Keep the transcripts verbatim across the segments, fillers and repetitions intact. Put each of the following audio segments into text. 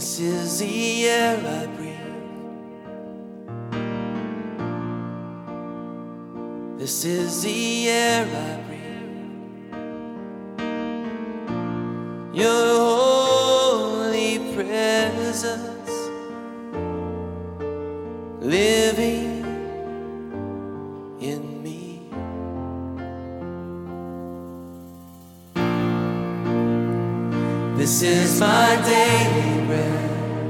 This is the air I breathe. This is the air I breathe. Your holy presence living in me. This is my daily bread.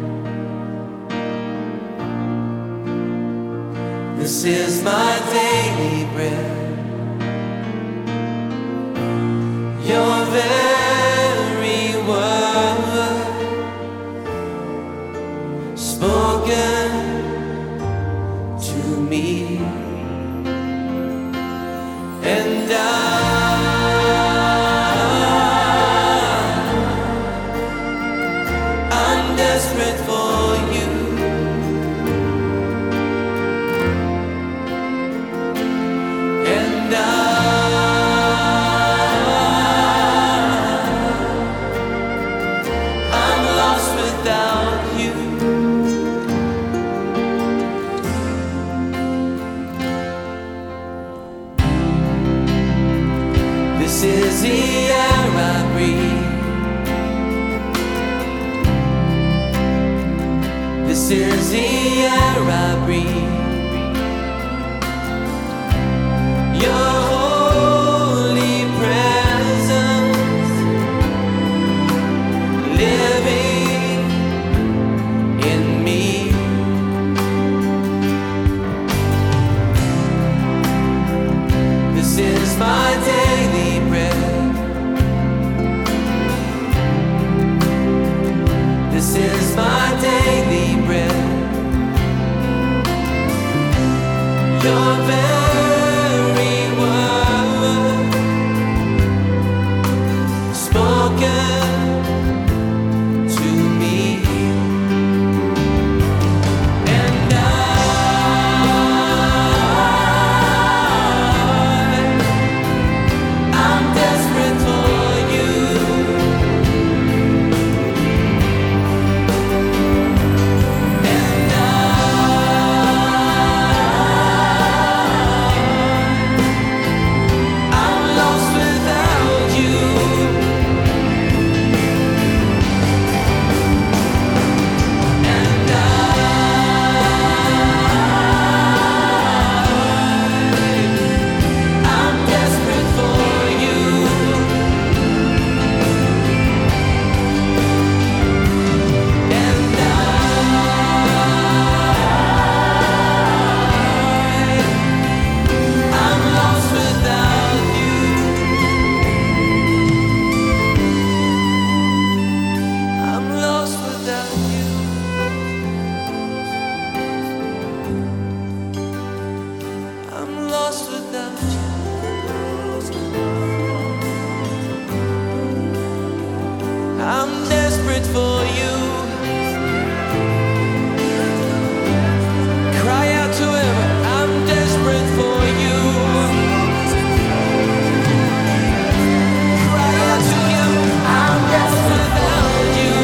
This is my daily bread. Your very word spoken to me, and I I'm desperate for you. And I I'm lost without you. This is the air I breathe. This is the air I breathe. Your holy presence living in me. This is my daily bread. This is my daily bread. Your very word spoken to me, and I I'm desperate for you. And I I'm lost without you. And I I'm desperate for you. And I I'm lost without you. I'm lost without you. I'm lost without you. I'm desperate for you. Cry out to him. I'm desperate for you. Cry out to him. I'm desperate without you.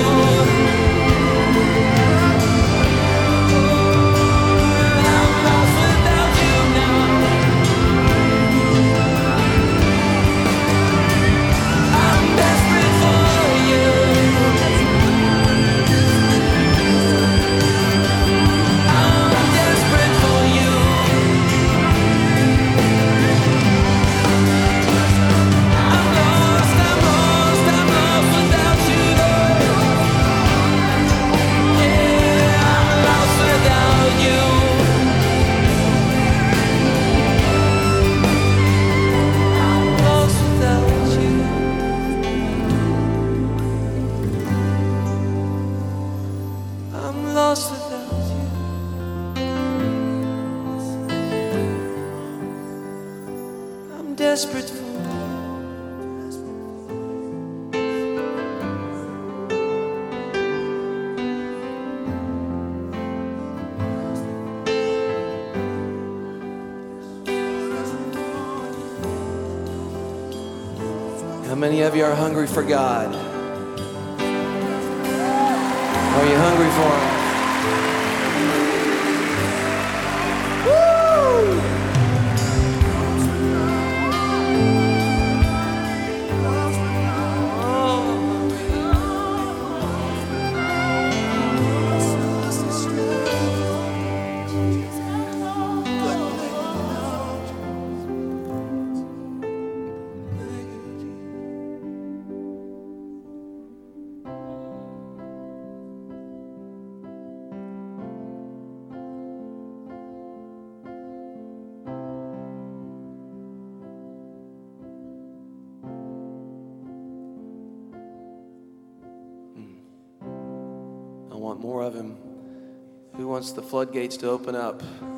I'm lost without you now. I'm desperate for you. I'm desperate for you. I'm lost, I'm lost, I'm lost without you, Lord. Yeah, I'm lost without you. I'm lost without you. I'm lost without you. I'm desperate for you. How many of you are hungry for God? Are you hungry for him? I want more of him. Who wants the floodgates to open up?